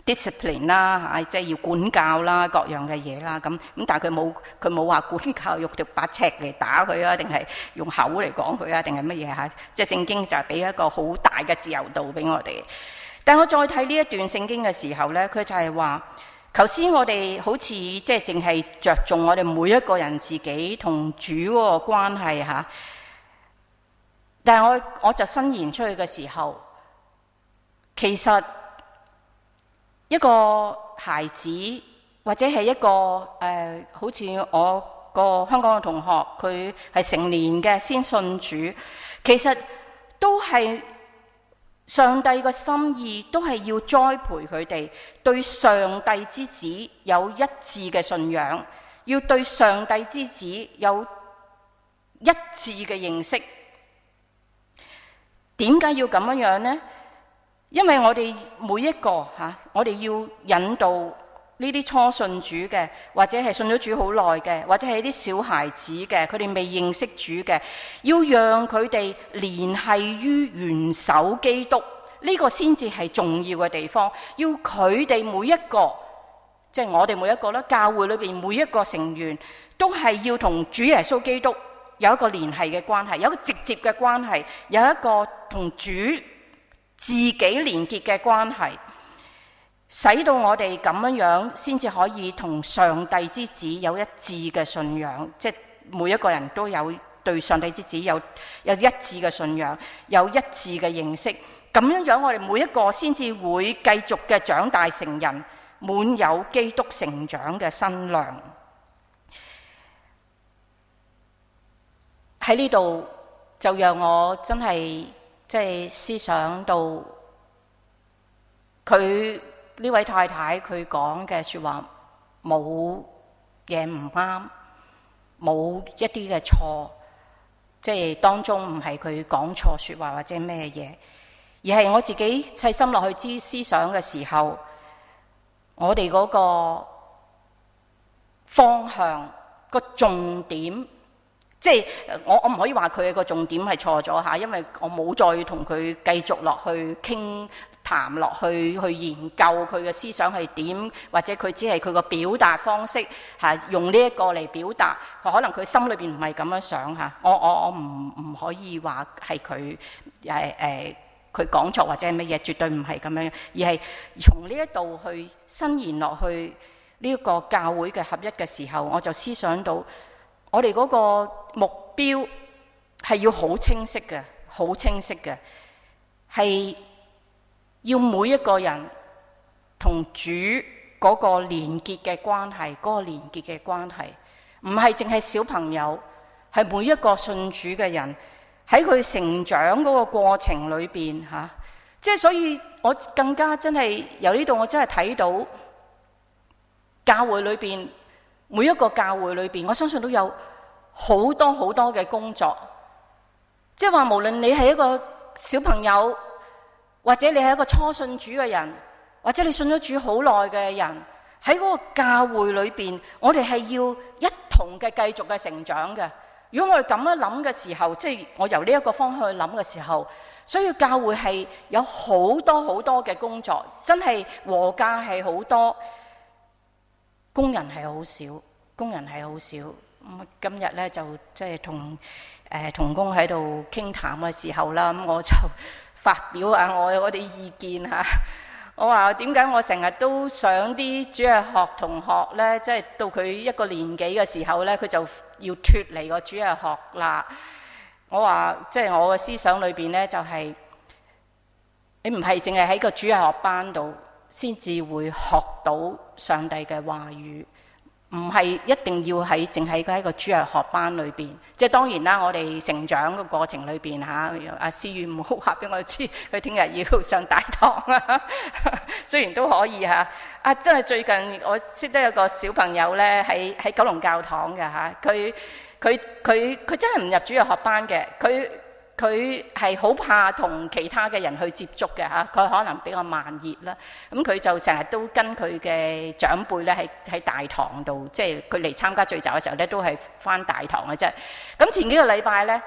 discipline 啦，嚇，即係要管教啦，各樣嘅嘢啦，咁咁，但係佢冇佢冇話管教用條把尺嚟打佢啊，定係用口嚟講佢啊，定係乜嘢嚇？即係聖經就係俾一個好大嘅自由度俾我哋。但我再睇呢一段聖經嘅時候咧，佢就係話，頭先我哋好似即係淨係着重我哋每一個人自己同主嗰個關係嚇，但係我我就伸延出去嘅時候，其實一個孩子或者係一個誒、呃，好似我個香港嘅同學，佢係成年嘅先信主，其實都係上帝嘅心意，都係要栽培佢哋對上帝之子有一致嘅信仰，要對上帝之子有一致嘅認識。點解要咁樣樣呢？因為我哋每一個嚇、啊，我哋要引導呢啲初信主嘅，或者係信咗主好耐嘅，或者係啲小孩子嘅，佢哋未認識主嘅，要讓佢哋聯繫於元首基督，呢、這個先至係重要嘅地方。要佢哋每一個，即係我哋每一個啦，教會裏邊每一個成員都係要同主耶穌基督有一個聯繫嘅關係，有一個直接嘅關係，有一個同主自己連結嘅關係，使到我哋咁樣樣先至可以同上帝之子有一致嘅信仰，即係每一個人都有對上帝之子有有一致嘅信仰，有一致嘅認識。咁樣樣我哋每一個先至會繼續嘅長大成人，滿有基督成長嘅身量。喺呢度就讓我真係即係思想到佢呢位太太佢講嘅說話冇嘢唔啱，冇一啲嘅錯，即係當中唔係佢講錯說話或者咩嘢，而係我自己細心落去知思想嘅時候，我哋嗰個方向個重點。即係我我唔可以話佢個重點係錯咗嚇，因為我冇再同佢繼續落去傾談落去去研究佢嘅思想係點，或者佢只係佢個表達方式嚇，用呢一個嚟表達，可能佢心裏邊唔係咁樣想嚇。我我我唔唔可以話係佢誒誒佢講錯或者係乜嘢，絕對唔係咁樣，而係從呢一度去伸延落去呢一個教會嘅合一嘅時候，我就思想到。我哋嗰個目標係要好清晰嘅，好清晰嘅，係要每一個人同主嗰個連結嘅關係，嗰個連結嘅關係，唔係淨係小朋友，係每一個信主嘅人喺佢成長嗰個過程裏邊嚇，即係所以我更加真係由呢度，我真係睇到教會裏邊。每一個教會裏邊，我相信都有好多好多嘅工作，即係話無論你係一個小朋友，或者你係一個初信主嘅人，或者你信咗主好耐嘅人，喺嗰個教會裏邊，我哋係要一同嘅繼續嘅成長嘅。如果我哋咁樣諗嘅時候，即係我由呢一個方向去諗嘅時候，所以教會係有好多好多嘅工作，真係禾稼係好多。工人係好少，工人係好少。咁今日咧就即係同誒同工喺度傾談嘅時候啦，咁我就發表下我我哋意見嚇。我話點解我成日都想啲主日學同學咧，即係到佢一個年紀嘅時候咧，佢就要脫離個主日學啦。我話即係我嘅思想裏邊咧，就係你唔係淨係喺個主日學班度。先至會學到上帝嘅話語，唔係一定要喺淨係喺個主日學班裏邊。即係當然啦，我哋成長嘅過程裏邊嚇，阿思遠唔好話俾我知，佢聽日要上大堂啊。雖然都可以嚇，啊真係最近我識得有個小朋友咧，喺喺九龍教堂嘅嚇，佢佢佢佢真係唔入主日學班嘅，佢。佢係好怕同其他嘅人去接觸嘅嚇，佢可能比較慢熱啦。咁佢就成日都跟佢嘅長輩咧喺喺大堂度，即係佢嚟參加聚集嘅時候咧，都係返大堂嘅啫。咁前幾個禮拜咧，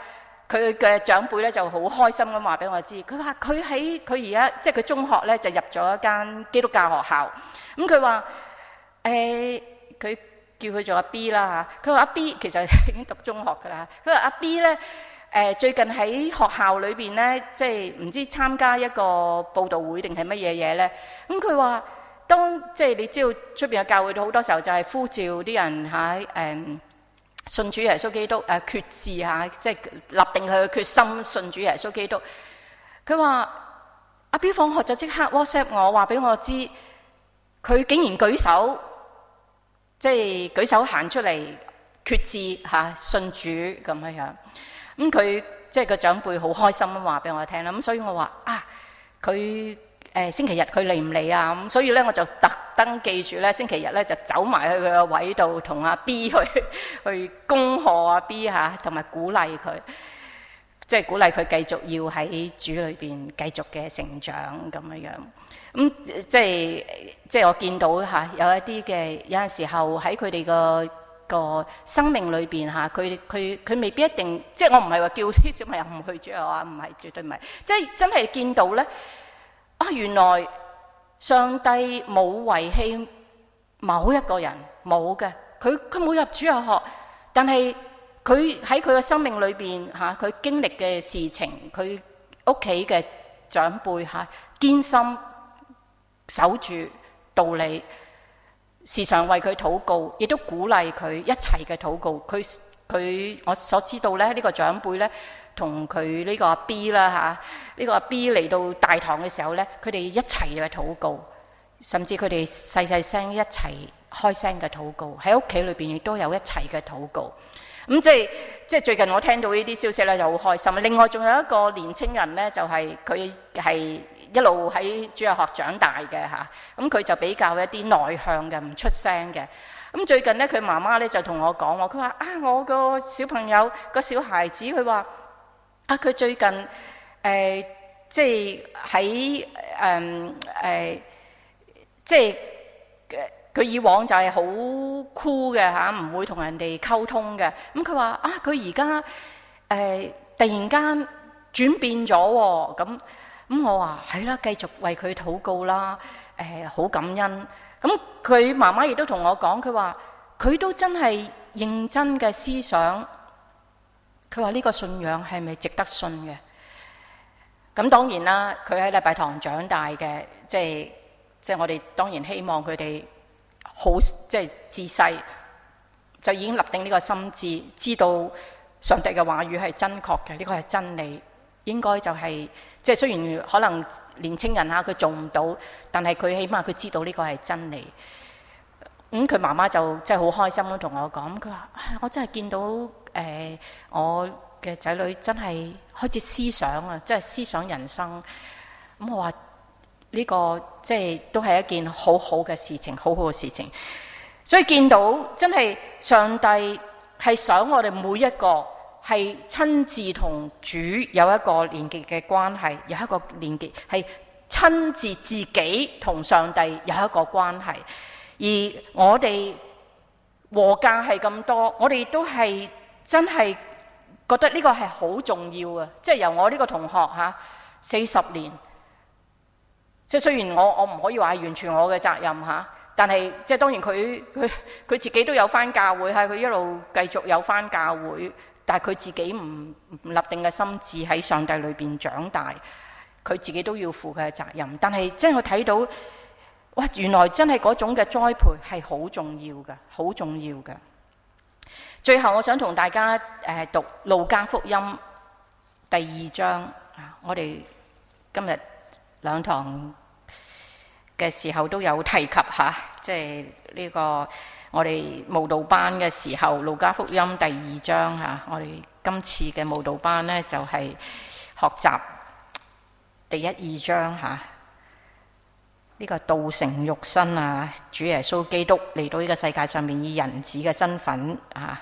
佢嘅長輩咧就好開心咁話俾我知，佢話佢喺佢而家即係佢中學咧就入咗一間基督教學校。咁佢話誒，佢叫佢做阿 B 啦嚇。佢話阿 B 其實已經讀中學㗎啦。佢話阿 B 咧誒最近喺學校裏邊咧，即係唔知參加一個佈道會定係乜嘢嘢咧。咁佢話當即係你知道出邊嘅教會好多時候就係呼召啲人喺誒信主耶穌基督誒、呃、決志嚇，即係立定佢嘅決心信主耶穌基督。佢話阿 B 放學就即刻 WhatsApp 我話俾我知，佢竟然舉手，即係舉手行出嚟決志嚇、啊、信主咁樣樣。咁佢即係個長輩好開心咁話俾我聽啦。咁所以我話啊，佢。誒星期日佢嚟唔嚟啊？咁所以咧我就特登記住咧，星期日咧就走埋去佢個位度，同阿 B 去去恭賀阿 B 嚇，同埋鼓勵佢，即係鼓勵佢繼續要喺主裏邊繼續嘅成長咁樣樣。咁即係即係我見到嚇有一啲嘅有陣時候喺佢哋個個生命裏邊嚇，佢佢佢未必一定，即係我唔係話叫啲小朋友唔去主日啊，唔係絕對唔係，即係真係見到咧。啊！原來上帝冇遺棄某一個人，冇嘅。佢佢冇入主日學，但係佢喺佢嘅生命裏邊嚇，佢、啊、經歷嘅事情，佢屋企嘅長輩嚇、啊、堅心守住道理，時常為佢禱告，亦都鼓勵佢一齊嘅禱告。佢佢我所知道咧，呢、這個長輩咧。同佢呢個阿 B 啦嚇，呢個阿 B 嚟到大堂嘅時候咧，佢哋一齊去禱告，甚至佢哋細細聲一齊開聲嘅禱告，喺屋企裏邊亦都有一齊嘅禱告。咁即係即係最近我聽到呢啲消息咧，就好開心。另外仲有一個年青人咧，就係佢係一路喺主日學長大嘅嚇，咁佢就比較一啲內向嘅，唔出聲嘅。咁最近咧，佢媽媽咧就同我講喎，佢話啊，我個小朋友個小孩子，佢話。啊！佢最近誒、呃，即係喺誒誒，即係佢以往就係好酷嘅嚇，唔會同人哋溝通嘅。咁佢話啊，佢而家誒突然間轉變咗喎。咁咁我話係啦，繼續為佢禱告啦。誒、呃，好感恩。咁佢媽媽亦都同我講，佢話佢都真係認真嘅思想。佢話呢個信仰係咪值得信嘅？咁當然啦，佢喺禮拜堂長大嘅，即係即係我哋當然希望佢哋好即係自細就已經立定呢個心志，知道上帝嘅話語係真確嘅，呢個係真理，應該就係即係雖然可能年青人嚇佢做唔到，但係佢起碼佢知道呢個係真理。咁佢媽媽就真係好開心咁同我講，佢話我真係見到誒、呃、我嘅仔女真係開始思想啊，即係思想人生。咁我話呢個即係都係一件好好嘅事情，好好嘅事情。所以見到真係上帝係想我哋每一個係親自同主有一個連結嘅關係，有一個連結係親自自己同上帝有一個關係。而我哋和價係咁多，我哋都係真係覺得呢個係好重要啊！即係由我呢個同學嚇四十年，即係雖然我我唔可以話係完全我嘅責任嚇，但係即係當然佢佢佢自己都有返教會，係佢一路繼續有返教會，但係佢自己唔唔立定嘅心志喺上帝裏邊長大，佢自己都要負佢嘅責任。但係即係我睇到。哇！原來真係嗰種嘅栽培係好重要嘅，好重要嘅。最後我想同大家誒、呃、讀路加福音第二章啊！我哋今日兩堂嘅時候都有提及嚇，即係呢個我哋慕道班嘅時候，路加福音第二章嚇、啊。我哋今次嘅慕道班呢，就係、是、學習第一二章嚇。啊呢個道成肉身啊，主耶穌基督嚟到呢個世界上面以人子嘅身份啊，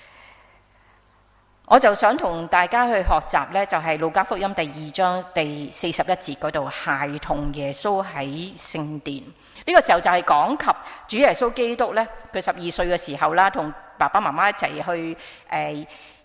我就想同大家去學習呢，就係路加福音第二章第四十一節嗰度，孩童耶穌喺聖殿。呢個時候就係講及主耶穌基督呢，佢十二歲嘅時候啦，同爸爸媽媽一齊去誒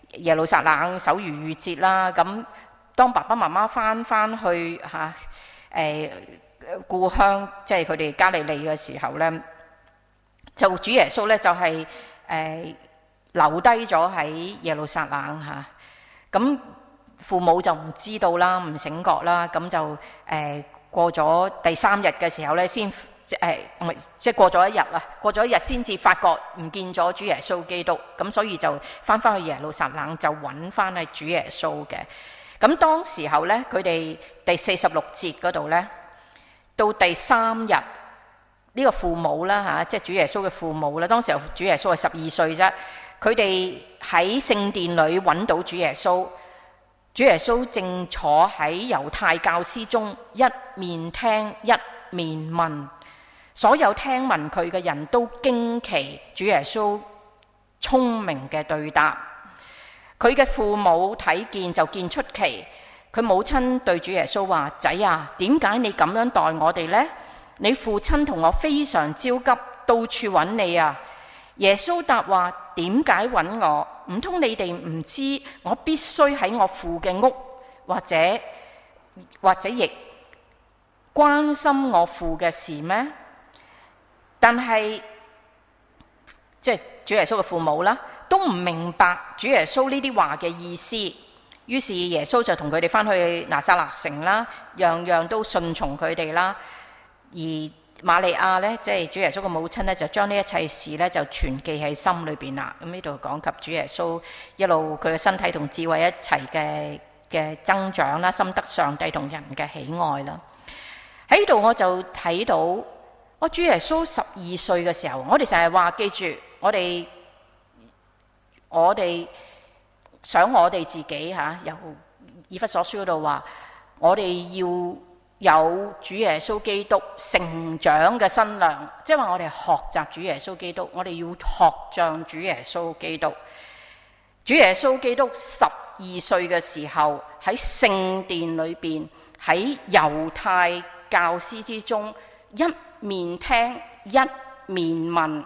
耶路撒冷守逾越節啦。咁當爸爸媽媽翻翻去嚇誒故鄉，即係佢哋加利利嘅時候咧，就主耶穌咧就係、是、誒、呃、留低咗喺耶路撒冷嚇。咁、啊、父母就唔知道啦，唔醒覺啦，咁就誒、呃、過咗第三日嘅時候咧，先誒唔係即係過咗一日啦，過咗一日先至發覺唔見咗主耶穌基督，咁所以就翻翻去耶路撒冷就揾翻係主耶穌嘅。咁當時候咧，佢哋第四十六節嗰度咧，到第三日呢、這個父母啦嚇，即係主耶穌嘅父母啦。當時候主耶穌係十二歲啫，佢哋喺聖殿裏揾到主耶穌。主耶穌正坐喺猶太教師中，一面聽一面問。所有聽聞佢嘅人都驚奇主耶穌聰明嘅對答。佢嘅父母睇見就見出奇。佢母親對主耶穌話：仔啊，點解你咁樣待我哋呢？你父親同我非常焦急，到處揾你啊！耶穌答話：點解揾我？唔通你哋唔知我必須喺我父嘅屋，或者或者亦關心我父嘅事咩？但係即係主耶穌嘅父母啦，都唔明白主耶穌呢啲話嘅意思。於是耶穌就同佢哋翻去拿撒勒城啦，樣樣都順從佢哋啦。而瑪利亞呢，即係主耶穌嘅母親呢，就將呢一切事呢就存記喺心裏邊啦。咁呢度講及主耶穌一路佢嘅身體同智慧一齊嘅嘅增長啦，深得上帝同人嘅喜愛啦。喺呢度我就睇到，我主耶穌十二歲嘅時候，我哋成日話記住，我哋我哋想我哋自己嚇，由以弗所書嗰度話，我哋要有主耶穌基督成長嘅身量，即係話我哋學習主耶穌基督，我哋要學像主耶穌基督。主耶穌基督十二歲嘅時候喺聖殿裏邊，喺猶太教師之中，一面聽一面問。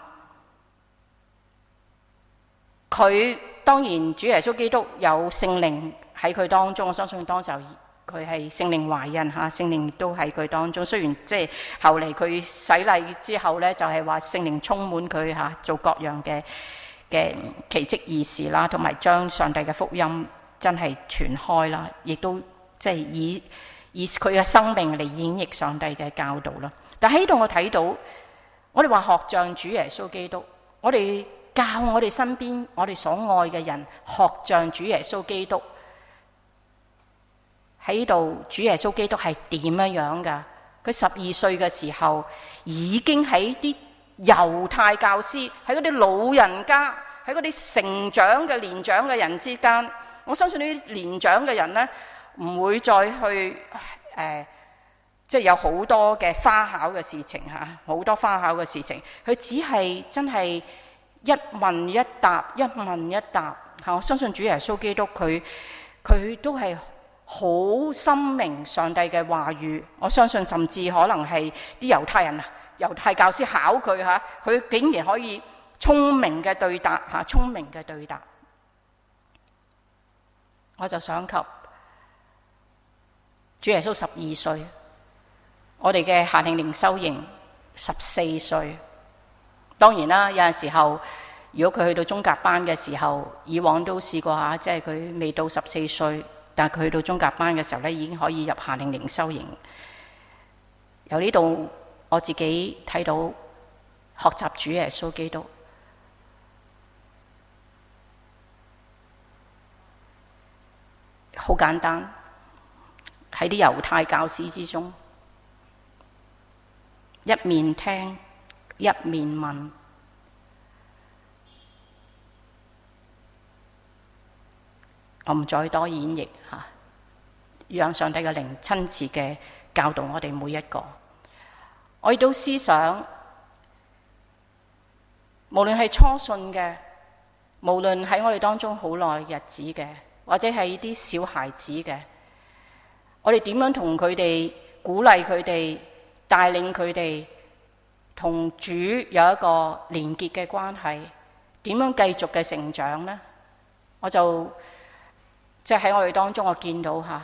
佢當然主耶穌基督有聖靈喺佢當中，我相信當時候佢係聖靈懷孕嚇，聖靈都喺佢當中。雖然即係後嚟佢洗禮之後咧，就係話聖靈充滿佢嚇，做各樣嘅嘅奇蹟異事啦，同埋將上帝嘅福音真係傳開啦，亦都即係以以佢嘅生命嚟演繹上帝嘅教導啦。但喺度我睇到，我哋話學像主耶穌基督，我哋教我哋身邊我哋所愛嘅人學像主耶穌基督。喺度主耶穌基督係點樣樣噶？佢十二歲嘅時候已經喺啲猶太教師，喺嗰啲老人家，喺嗰啲成長嘅年長嘅人之間，我相信呢啲年長嘅人呢，唔會再去誒、呃，即係有好多嘅花巧嘅事情嚇，好多花巧嘅事情，佢只係真係一問一答，一問一答嚇。我相信主耶穌基督佢佢都係好深明上帝嘅話語。我相信甚至可能係啲猶太人啊、猶太教師考佢嚇，佢竟然可以聰明嘅對答嚇，聰明嘅對答。我就想及主耶穌十二歲，我哋嘅夏令靈修營十四歲。當然啦，有陣時候如果佢去到中甲班嘅時候，以往都試過嚇，即係佢未到十四歲。但係佢去到中甲班嘅時候咧，已經可以入夏令靈修營。由呢度我自己睇到學習主耶穌基督，好簡單，喺啲猶太教師之中，一面聽一面問。我唔再多演繹嚇，讓上帝嘅靈親自嘅教導我哋每一個。我亦都思想，無論係初信嘅，無論喺我哋當中好耐日子嘅，或者係啲小孩子嘅，我哋點樣同佢哋鼓勵佢哋，帶領佢哋同主有一個連結嘅關係，點樣繼續嘅成長呢？ 我就即係喺我哋當中，我見到嚇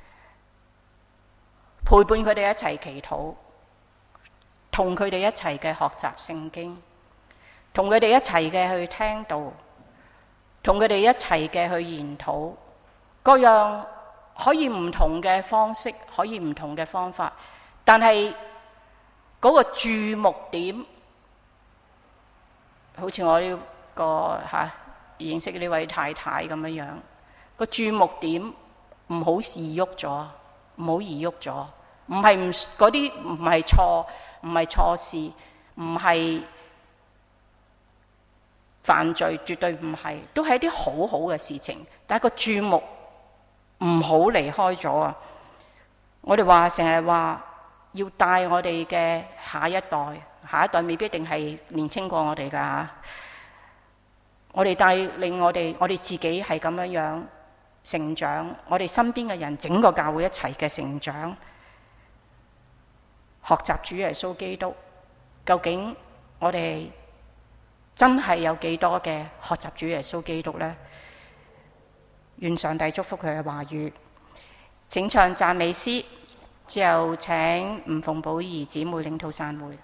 陪伴佢哋一齊祈禱，同佢哋一齊嘅學習聖經，同佢哋一齊嘅去聽道，同佢哋一齊嘅去研討，各樣可以唔同嘅方式，可以唔同嘅方法，但係嗰個注目點，好似我呢個嚇認識呢位太太咁樣樣，個注目點唔好易喐咗，唔好易喐咗，唔係唔嗰啲唔係錯，唔係錯事，唔係犯罪，絕對唔係，都係一啲好好嘅事情，但係個注目唔好離開咗啊！我哋話成日話要帶我哋嘅下一代，下一代未必一定係年青過我哋噶嚇。我哋帶領我哋，我哋自己係咁樣樣成長，我哋身邊嘅人，整個教會一齊嘅成長，學習主耶穌基督。究竟我哋真係有幾多嘅學習主耶穌基督呢？願上帝祝福佢嘅話語。請唱讚美詩，之後請吳鳳寶儀姊妹領導散會。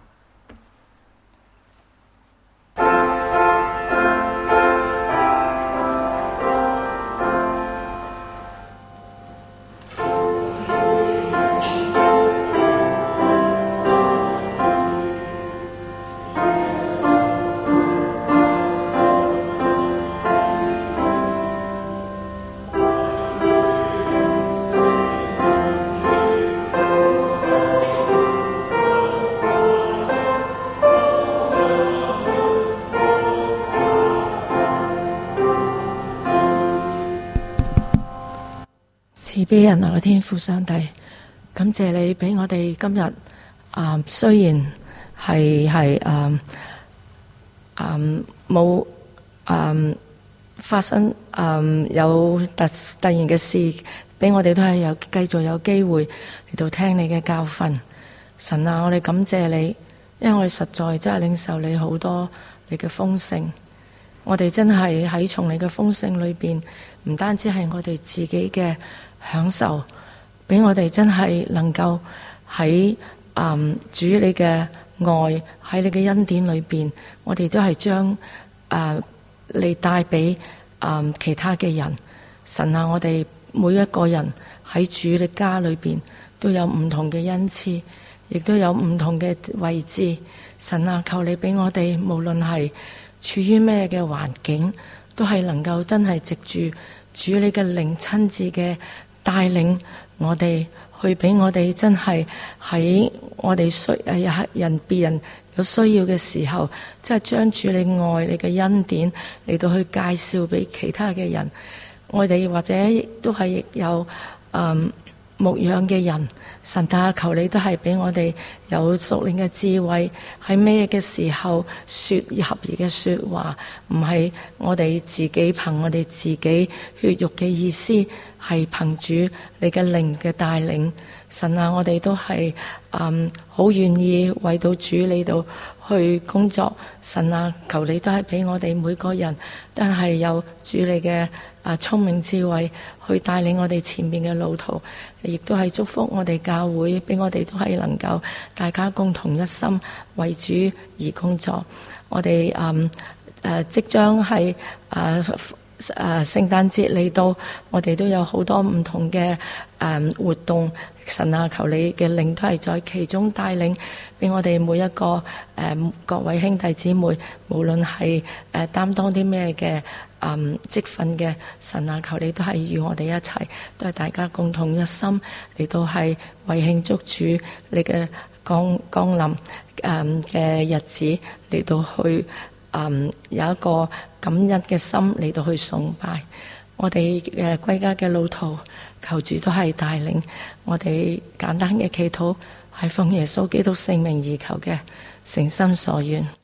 慈悲人類嘅天父上帝，感謝你俾我哋今日啊、呃，雖然係係誒誒冇誒發生誒、呃、有突突然嘅事，俾我哋都係有繼續有機會嚟到聽你嘅教訓。神啊，我哋感謝你，因為我哋實在真係領受你好多你嘅豐盛。我哋真係喺從你嘅豐盛裏邊，唔單止係我哋自己嘅享受，俾我哋真係能夠喺嗯主你嘅愛，喺你嘅恩典裏邊，我哋都係將誒你帶俾誒其他嘅人。神啊，我哋每一個人喺主嘅家裏邊都有唔同嘅恩賜，亦都有唔同嘅位置。神啊，求你俾我哋無論係處於咩嘅環境，都係能夠真係藉住主你嘅靈親自嘅帶領我哋，去俾我哋真係喺我哋需誒人別人有需要嘅時候，即係將主你愛你嘅恩典嚟到去介紹俾其他嘅人。我哋或者亦都係亦有誒牧養嘅人，神啊，求你都係俾我哋有屬靈嘅智慧，喺咩嘅時候說合宜嘅說話，唔係我哋自己憑我哋自己血肉嘅意思，係憑主你嘅靈嘅帶領。神啊，我哋都係嗯好願意為到主你度去工作。神啊，求你都係俾我哋每個人都係有主你嘅啊聰明智慧去帶領我哋前面嘅路途，亦都係祝福我哋教會，俾我哋都係能夠大家共同一心為主而工作。我哋嗯誒即將係誒誒聖誕節嚟到，我哋都有好多唔同嘅誒活動。神啊，求你嘅靈都係在其中帶領，俾我哋每一個誒、呃、各位兄弟姊妹，無論係誒擔當啲咩嘅誒職分嘅，神啊，求你都係與我哋一齊，都係大家共同一心嚟到係為慶祝主你嘅降降臨誒嘅日子嚟到去誒、呃、有一個感恩嘅心嚟到去崇拜。我哋誒歸家嘅路途，求主都係帶領我哋。簡單嘅祈禱係奉耶穌基督聖名而求嘅，誠心所願。